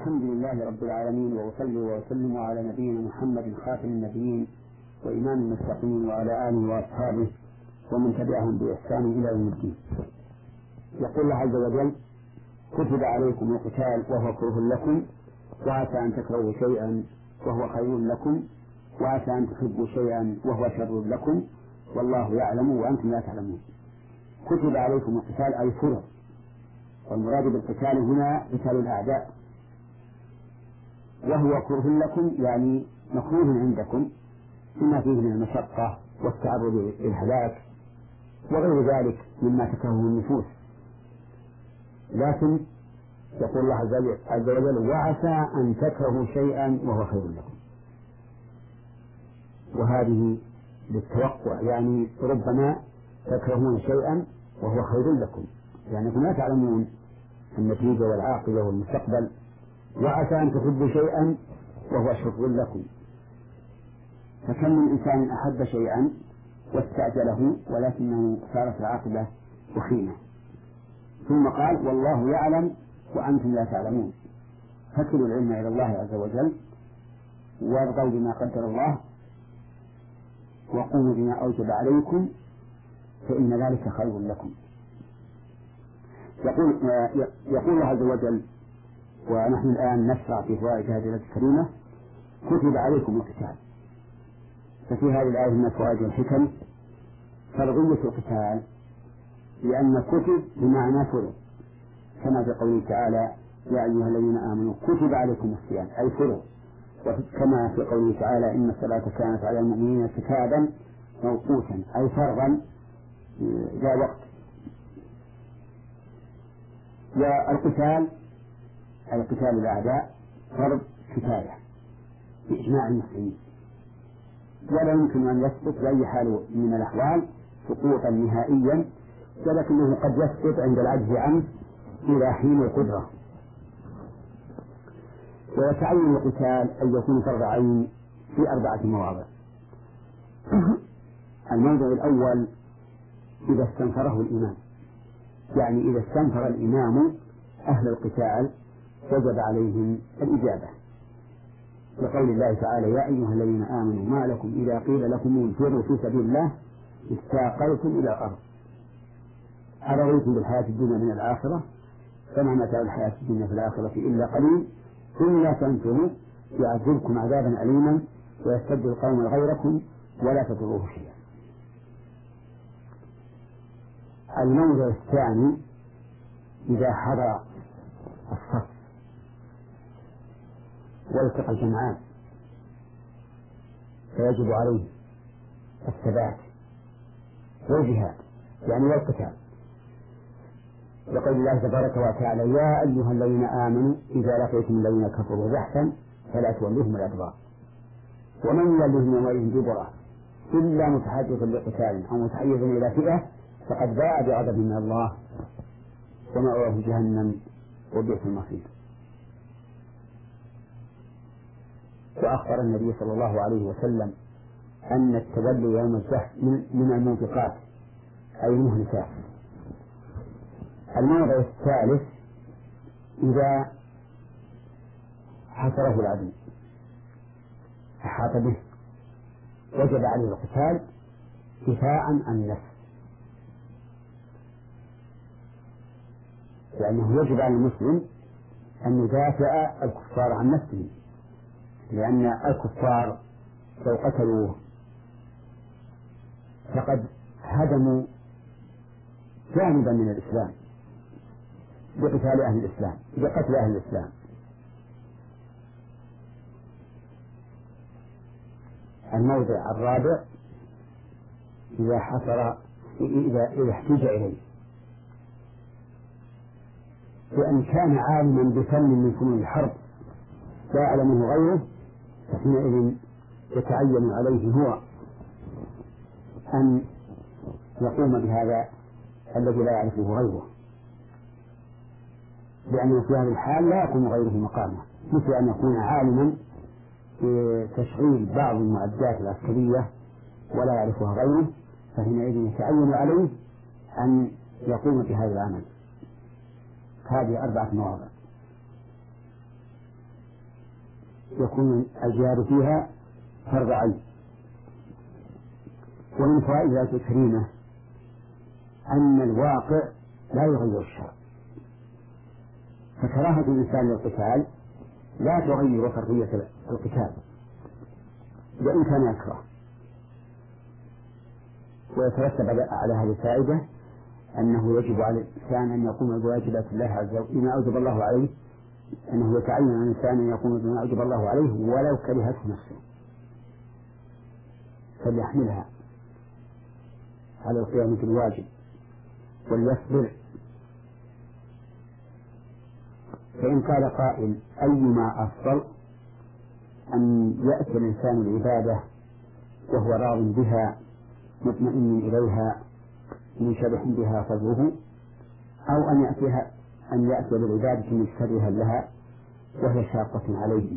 الحمد لله رب العالمين، وأصلي وأسلم على نبينا محمد خاتم النبيين وإمام المتقين وعلى آله وأصحابه ومن تبعهم بإحسان إلى يوم الدين. يقول الله عز وجل: كتب عليكم القتال وهو كره لكم وعسى أن تكرهوا شيئا وهو خير لكم وعسى أن تحبوا شيئا وهو شر لكم والله يعلم وأنتم لا تعلمون. كتب عليكم القتال أي فرض، والمراد بالقتال هنا قتال الأعداء، وهو كره لكم يعني مكروه عندكم بما فيه من المشقة والتعرض للهلاك وغير ذلك مما تكرهه النفوس، لكن يقول الله عز وجل: وعسى أن تكرهوا شيئا وهو خير لكم. وهذه للتوقع، يعني ربما تكرهون شيئا وهو خير لكم، لأنكم لا تعلمون النتيجة والعاقبة والمستقبل. وعسى أن تحبوا شيئا وهو شر لكم، فكم من إنسان أحب شيئا واستعجله ولكنه صارت العاقبة وخيمة. ثم قال: والله يعلم وأنتم لا تعلمون. فكلوا العلم إلى الله عز وجل وارضوا بما قدر الله وقوموا بما أوجب عليكم فإن ذلك خير لكم. يقول الله عز وجل، ونحن الآن نشرع في فوائد هذه الآية الكريمة: كتب عليكم القتال. ففي هذه الآية من الفوائد والحكم فرضية القتال، لأن كتب بمعنى فرض، كما في قوله تعالى: يا أيها الذين آمنوا كتب عليكم الصيام أي فرض، وكما في قوله تعالى: إن الصلاة كانت على المؤمنين كتابا موقوتا أي فرضا ذا وقت. والقتال أي قتال الأعداء فرض كفاية بإجماع المسلمين، ولا يمكن أن يسقط بأي حال من الأحوال سقوطا نهائيا، ولكنه قد يسقط عند العجز عنه إلى حين القدرة. ويتعين القتال أن يكون فرض عين في 4 مواضع. الموضع الأول إذا استنفره الإمام، يعني إذا استنفر الإمام أهل القتال وجب عليهم الإجابة، لقول الله تعالى: يا أيها الذين آمنوا ما لكم إذا قيل لكم انفروا في سبيل الله استاقلتم إلى الأرض أرضيتم بالحياة الدنيا من الآخرة فما متاع الحياة الدنيا في الآخرة إلا قليل إلا تنفروا يعذبكم عذابا أليما ويستبدل قوما غيركم ولا تضروه شيئا. الموضع الثاني إذا حضر الصف والتقى الجمعان فيجب عليه الثبات والجهاد، يعني والقتال، لقول الله تبارك وتعالى: يا أيها الذين آمنوا إذا لقيتم الذين كفروا زحفا فلا تولوهم الأدبار ومن يولهم يومئذ دبره إلا متحدثا لقتال أو متحيزا إلى فئة فقد باء بغضب من الله ومأواه جهنم وبئس المصير. وأخبر النبي صلى الله عليه وسلم أن التولي يوم الزحف من الموبقات أي المهلكات. الموضع الثالث إذا حصره العدو أحاط به وجب عليه القتال دفاعا عن النفس، لأنه يجب على المسلم أن يدافع الكفار عن نفسه، لأن الكفار لو قتلوه فقد هدموا جانبا من الإسلام بقتال أهل الإسلام بقتل أهل الإسلام. الموضع الرابع إذا حصر إذا احتج إليه، وأن كان عالما بفن من فنون الحرب لا يعلمه غيره فحينئذ يتعين عليه هو أن يقوم بهذا الذي لا يعرفه غيره، لأنه في هذه الحال لا يقوم غيره مقامه، مثل أن يكون عالما بتشغيل بعض المعدات العسكرية ولا يعرفها غيره، فحينئذ يتعين عليه أن يقوم بهذا العمل. هذه 4 مواضع. يكون الجهاد فيها فرض عين. ومن فوائد الآية الكريمة أن الواقع لا يغير الشرع، فكراهة الإنسان للقتال لا تغير فرضية القتال وإن كان يكره. ويترتب على هذه الفائدة أنه يجب على الإنسان أن يقوم بواجبات الله عز وجل بما أوجب الله عليه، أنه يتعين على الإنسان أن يقوم بما أوجب الله عليه ولو كرهته نفسه، فليحملها على القيام بالواجب وليصبر. فإن قال قائل أيما أفضل، أن يأتي الإنسان العبادة وهو راض بها مطمئن إليها منشبح بها صدره، أو أن يأتي بالعبادة مستكرها لها وهي شاقة عليه؟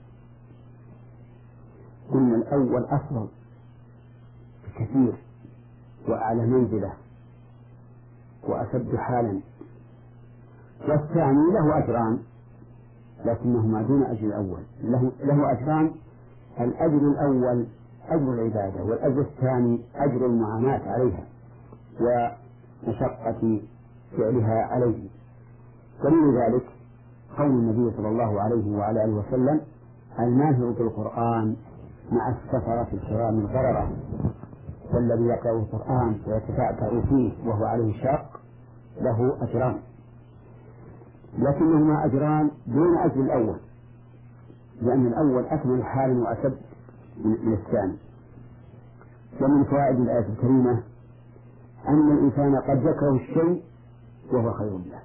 قلنا الأول أفضل بكثير وأعلى منزلة وأشد حالا، والثاني له أجران لكنهما دون أجر الأول. له أجران، الأجر الأول أجر العبادة، والأجر الثاني أجر المعاناة عليها ومشقة فعلها عليه. ولذلك ذلك قول النبي صلى الله عليه وعلى آله وسلم: الماهر بالقرآن مع السفرة الكرام البررة، والذي يقرأ القرآن ويتتعتع فيه وهو عليه شاق له أجران، لكنهما أجران دون أجر الأول، لأن الأول أكمل حالا وأشد من الثاني. ومن فوائد الآية الكريمة أن الإنسان قد يكره الشيء وهو خير له،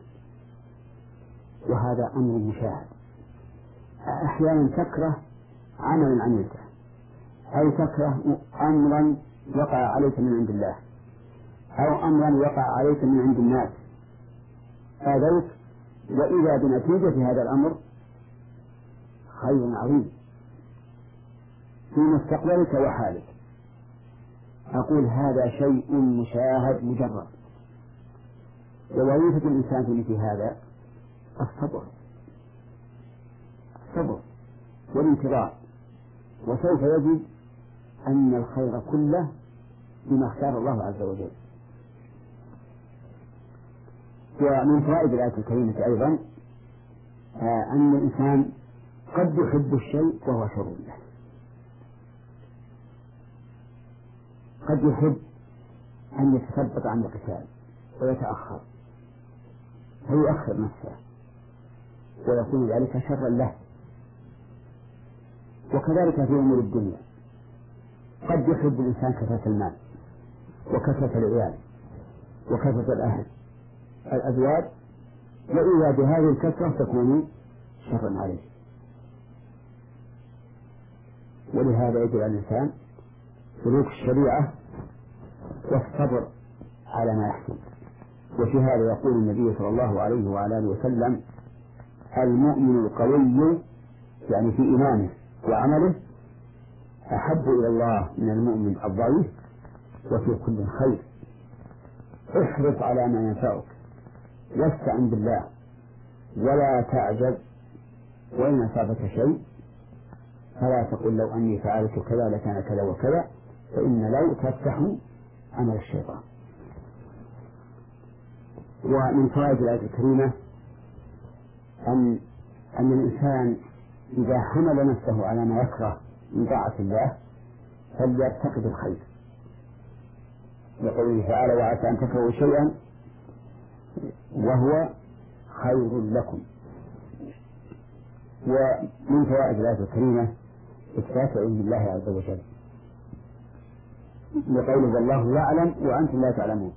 وهذا أمر مشاهد. أحيانا تكره عملا عملته، أو تكره أمرا وقع عليك من عند الله، أو أمرا وقع عليك من عند الناس آذوك، وإذا بنتيجة هذا الأمر خير عظيم في مستقبلك وحالك. أقول هذا شيء مشاهد مجرد، ووظيفة الإنسان في مثل هذا الصبر والانتظار، وسوف يجد أن الخير كله بما اختار الله عز وجل. ومن فوائد الآية الكريمة أيضا أن الإنسان قد يحب الشيء وهو شر له، قد يحب أن يتثبت عن القتال ويتأخر فيؤخر نفسه ويكون ذلك شرا له. وكذلك في أمور الدنيا قد يحب الإنسان كثرة المال وكثرة العيال وكثرة الأزواج، وإذا بهذه الكثرة تكون شرا عليه. ولهذا يجب على الإنسان سلوك الشريعة والصبر على ما يحصل. وفي هذا يقول النبي صلى الله عليه وعلى آله وسلم: المؤمن القوي، يعني في إيمانه وعمله، أحب إلى الله من المؤمن الضعيف، وفي كل خير. احرص على ما ينفعك واستعن بالله ولا تعجب، وإن أصابك شيء فلا تقل لو أني فعلت كذا لكان كذا وكذا، فإن لو تفتح عمل الشيطان. ومن فوائد الآية الكريمة أن الإنسان إذا حمل نفسه على ما يكره من طاعة الله فليرتقب الخير، لقوله تعالى: وعسى أن تكرهوا شيئا وهو خير لكم. ومن فوائد الآية الكريمة إثبات علم الله عز وجل، لقوله: والله يعلم وأنتم لا تعلمون.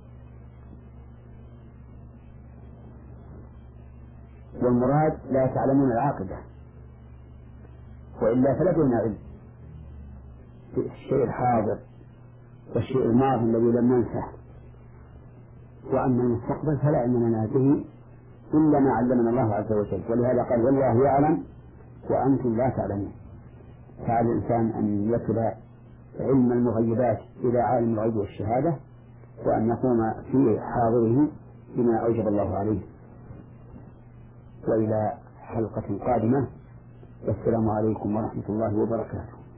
والمراد لا تعلمون العاقبة، وإلا فلدينا علم الشيء الحاضر والشيء الماضي الذي لم ننسه، وأما المستقبل فلا علم لنا به إلا ما علمنا الله عز وجل. ولهذا قال: والله يعلم وأنتم لا تعلمون. فعلى الإنسان أن يكل علم المغيبات إلى عالم الغيب والشهادة، وأن يقوم في حاضره بما أوجب الله عليه. وإلى حلقة قادمة والسلام عليكم ورحمة الله وبركاته.